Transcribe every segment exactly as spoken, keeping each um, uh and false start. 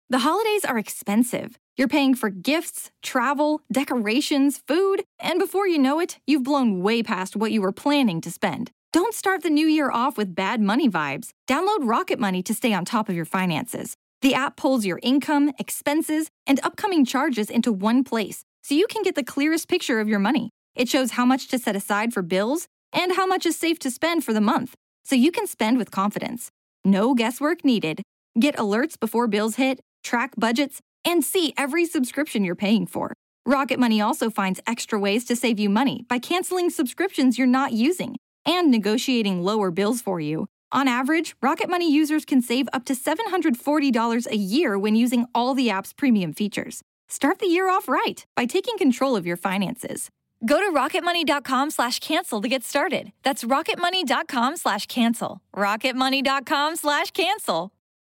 The holidays are expensive. You're paying for gifts, travel, decorations, food, and before you know it, you've blown way past what you were planning to spend. Don't start the new year off with bad money vibes. Download Rocket Money to stay on top of your finances. The app pulls your income, expenses, and upcoming charges into one place, so you can get the clearest picture of your money. It shows how much to set aside for bills and how much is safe to spend for the month, so you can spend with confidence. No guesswork needed. Get alerts before bills hit, track budgets, and see every subscription you're paying for. Rocket Money also finds extra ways to save you money by canceling subscriptions you're not using and negotiating lower bills for you. On average, Rocket Money users can save up to seven hundred forty dollars a year when using all the app's premium features. Start the year off right by taking control of your finances. Go to rocketmoney.com slash cancel to get started. That's rocketmoney.com slash cancel. rocketmoney.com slash cancel.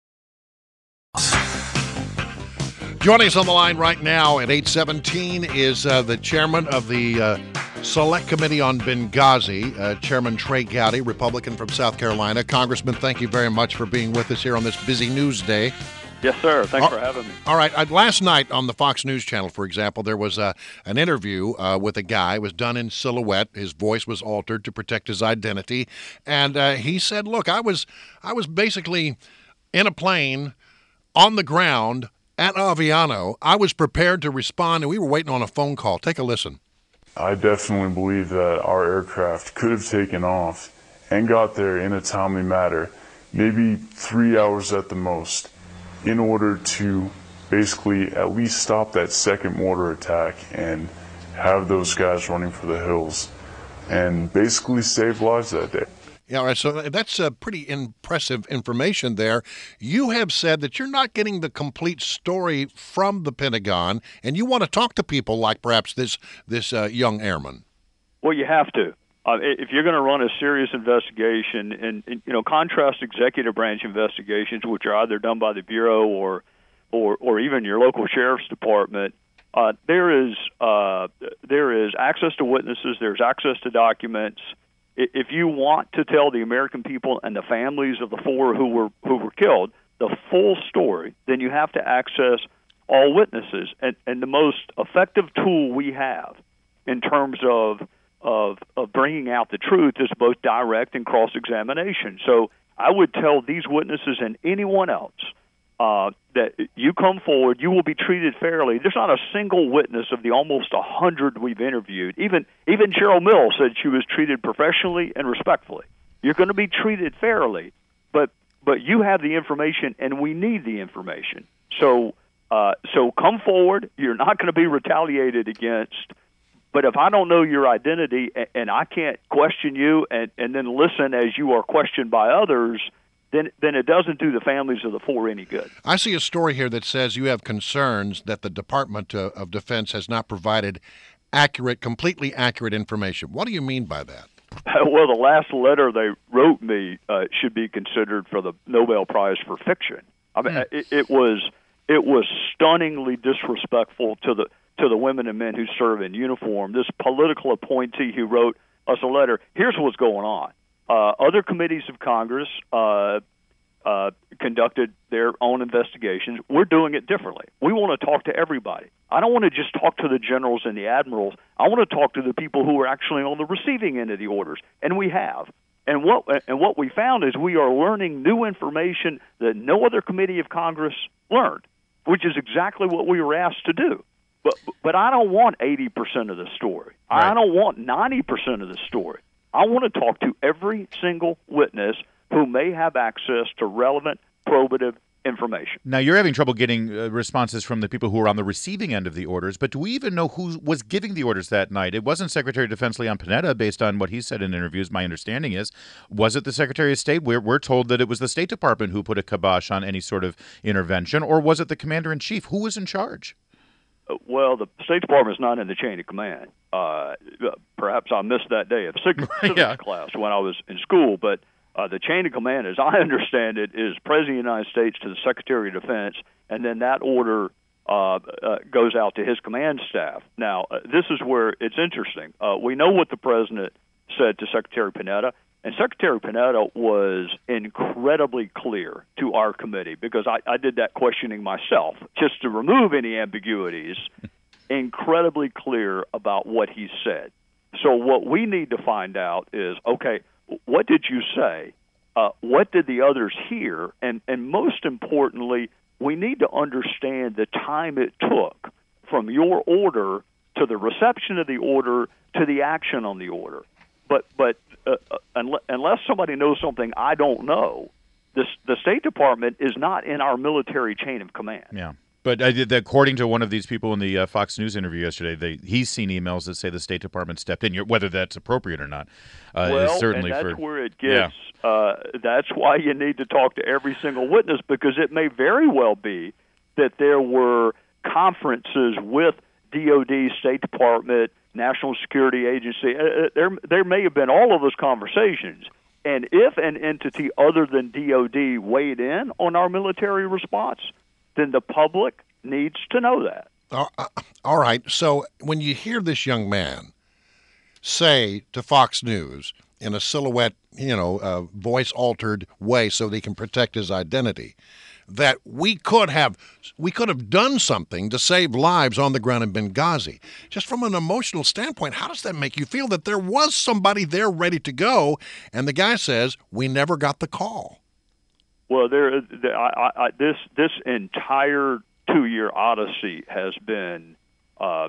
Joining us on the line right now at eight seventeen is uh, the chairman of the uh, Select Committee on Benghazi, uh, Chairman Trey Gowdy, Republican from South Carolina. Congressman, thank you very much for being with us here on this busy news day. Yes, sir. Thanks all, for having me. All right. Uh, last night on the Fox News Channel, for example, there was uh, an interview uh, with a guy. It was done in silhouette. His voice was altered to protect his identity. And uh, he said, look, I was, I was basically in a plane on the ground at Aviano. I was prepared to respond, and we were waiting on a phone call. Take a listen. I definitely believe that our aircraft could have taken off and got there in a timely manner, maybe three hours at the most, in order to basically at least stop that second mortar attack and have those guys running for the hills and basically save lives that day. Yeah, all right, so that's uh, pretty impressive information there. You have said that you're not getting the complete story from the Pentagon, and you want to talk to people like perhaps this this uh, young airman. Well, you have to. Uh, if you're going to run a serious investigation, and, and you know, contrast executive branch investigations, which are either done by the Bureau or or, or even your local sheriff's department, uh, there is uh, there is access to witnesses, there's access to documents. If you want to tell the American people and the families of the four who were who were killed the full story, then you have to access all witnesses. And, and the most effective tool we have in terms of, of of bringing out the truth is both direct and cross-examination. So I would tell these witnesses and anyone else uh, that you come forward, you will be treated fairly. There's not a single witness of the almost one hundred we've interviewed. Even even Cheryl Mills said she was treated professionally and respectfully. You're going to be treated fairly, but but you have the information, and we need the information. So uh, so come forward. You're not going to be retaliated against. But if I don't know your identity and, and I can't question you and, and then listen as you are questioned by others, then then it doesn't do the families of the four any good. I see a story here that says you have concerns that the Department of Defense has not provided accurate, completely accurate information. What do you mean by that? Well, the last letter they wrote me uh, should be considered for the Nobel Prize for fiction. I mean, mm. it, it was it was stunningly disrespectful to the to the women and men who serve in uniform. This political appointee who wrote us a letter. Here's what's going on. Uh, other committees of Congress uh, uh, conducted their own investigations. We're doing it differently. We want to talk to everybody. I don't want to just talk to the generals and the admirals. I want to talk to the people who are actually on the receiving end of the orders, and we have. And what and what we found is we are learning new information that no other committee of Congress learned, which is exactly what we were asked to do. But but I don't want eighty percent of the story. Right. I don't want ninety percent of the story. I want to talk to every single witness who may have access to relevant, probative information. Now, you're having trouble getting uh, responses from the people who are on the receiving end of the orders, but do we even know who was giving the orders that night? It wasn't Secretary of Defense Leon Panetta, based on what he said in interviews, my understanding is. Was it the Secretary of State? We're, we're told that it was the State Department who put a kibosh on any sort of intervention, or was it the Commander-in-Chief? Who was in charge? Well, the State Department is not in the chain of command. Uh, perhaps I missed that day of civics yeah. class when I was in school, but uh, the chain of command, as I understand it, is President of the United States to the Secretary of Defense, and then that order uh, uh, goes out to his command staff. Now, uh, this is where it's interesting. Uh, we know what the President said to Secretary Panetta, And Secretary Panetta was incredibly clear to our committee, because I, I did that questioning myself, just to remove any ambiguities, incredibly clear about what he said. So what we need to find out is, okay, what did you say? Uh, what did the others hear? And, and most importantly, we need to understand the time it took from your order to the reception of the order to the action on the order. But but uh, unless somebody knows something I don't know, this, the State Department is not in our military chain of command. Yeah. But I did, according to one of these people in the uh, Fox News interview yesterday, they, he's seen emails that say the State Department stepped in. Whether that's appropriate or not, uh, well, is certainly and that's for, where it gets. Yeah. Uh, that's why you need to talk to every single witness, because it may very well be that there were conferences with D O D, State Department, National Security Agency. Uh, there, there may have been all of those conversations. And if an entity other than D O D weighed in on our military response, then the public needs to know that. Uh, all right. So when you hear this young man say to Fox News in a silhouette, you know, uh, voice-altered way so that he can protect his identity, that we could have we could have done something to save lives on the ground in Benghazi. Just from an emotional standpoint, how does that make you feel that there was somebody there ready to go, and the guy says, we never got the call? Well, there, there I, I, this this entire two-year odyssey has been uh,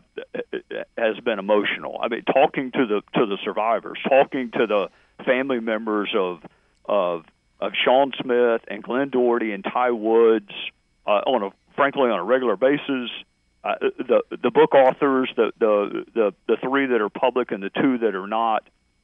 has been emotional. I mean, talking to the to the survivors, talking to the family members of of of Sean Smith and Glenn Doherty and Ty Woods uh, on a frankly on a regular basis. Uh, the the book authors, the, the the the three that are public and the two that are not.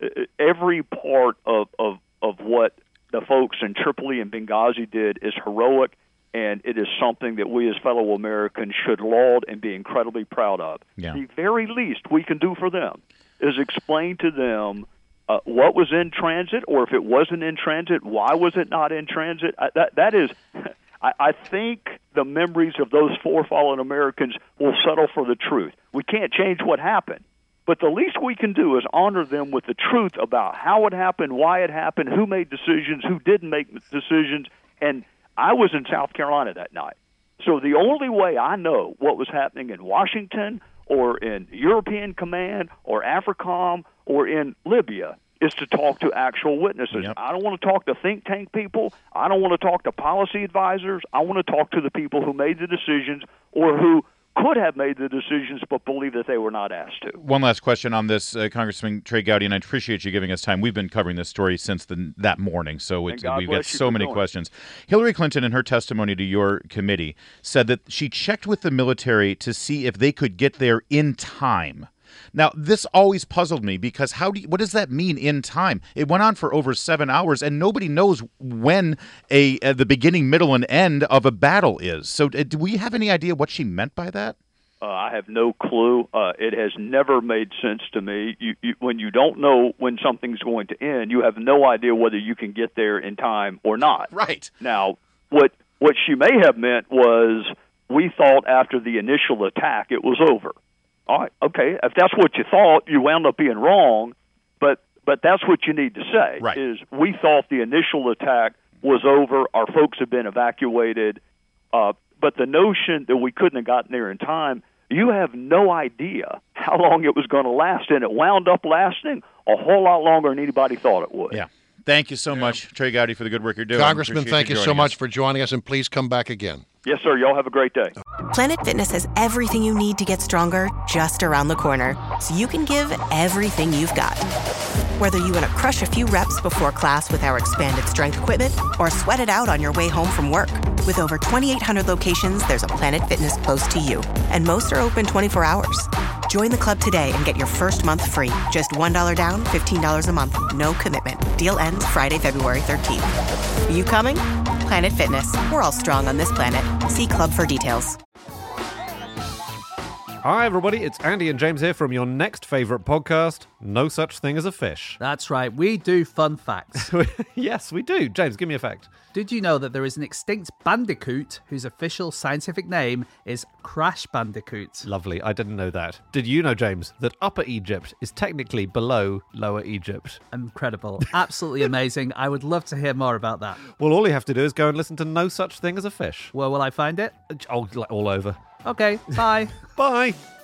Every part of of of what the folks in Tripoli and Benghazi did is heroic, and it is something that we as fellow Americans should laud and be incredibly proud of. Yeah. The very least we can do for them is explain to them uh, what was in transit, or if it wasn't in transit, why was it not in transit? I, that that is, I, I think the memories of those four fallen Americans will settle for the truth. We can't change what happened. But the least we can do is honor them with the truth about how it happened, why it happened, who made decisions, who didn't make decisions. And I was in South Carolina that night. So the only way I know what was happening in Washington or in European Command or AFRICOM or in Libya is to talk to actual witnesses. Yep. I don't want to talk to think tank people. I don't want to talk to policy advisors. I want to talk to the people who made the decisions or who could have made the decisions but believe that they were not asked to. One last question on this, uh, Congressman Trey Gowdy, and I appreciate you giving us time. We've been covering this story since the, that morning, so it's, we've got so many going. questions. Hillary Clinton, in her testimony to your committee, said that she checked with the military to see if they could get there in time. Now, this always puzzled me because how do you, what does that mean in time? It went on for over seven hours, and nobody knows when a uh, the beginning, middle, and end of a battle is. So uh, do we have any idea what she meant by that? Uh, I have no clue. Uh, it has never made sense to me. You, you, when you don't know when something's going to end, you have no idea whether you can get there in time or not. Right. Now, what what she may have meant was we thought after the initial attack it was over. All right, okay, if that's what you thought, you wound up being wrong, but but that's what you need to say, right. is we thought the initial attack was over, our folks have been evacuated, uh, but the notion that we couldn't have gotten there in time, you have no idea how long it was going to last, and it wound up lasting a whole lot longer than anybody thought it would. Yeah. Thank you so much, Trey Gowdy, for the good work you're doing. Congressman, Appreciate thank you so us. much for joining us, and please come back again. Yes, sir. Y'all have a great day. Planet Fitness has everything you need to get stronger just around the corner, so you can give everything you've got. Whether you want to crush a few reps before class with our expanded strength equipment or sweat it out on your way home from work. With over twenty-eight hundred locations, there's a Planet Fitness close to you, and most are open twenty-four hours. Join the club today and get your first month free. Just one dollar down, fifteen dollars a month. No commitment. Deal ends Friday, February thirteenth. Are you coming? Planet Fitness. We're all strong on this planet. See club for details. Hi, everybody. It's Andy and James here from your next favourite podcast, No Such Thing as a Fish. That's right. We do fun facts. Yes, we do. James, give me a fact. Did you know that there is an extinct bandicoot whose official scientific name is Crash Bandicoot? Lovely. I didn't know that. Did you know, James, that Upper Egypt is technically below Lower Egypt? Incredible. Absolutely amazing. I would love to hear more about that. Well, all you have to do is go and listen to No Such Thing as a Fish. Where will I find it? Oh, like all over. Okay, bye. Bye.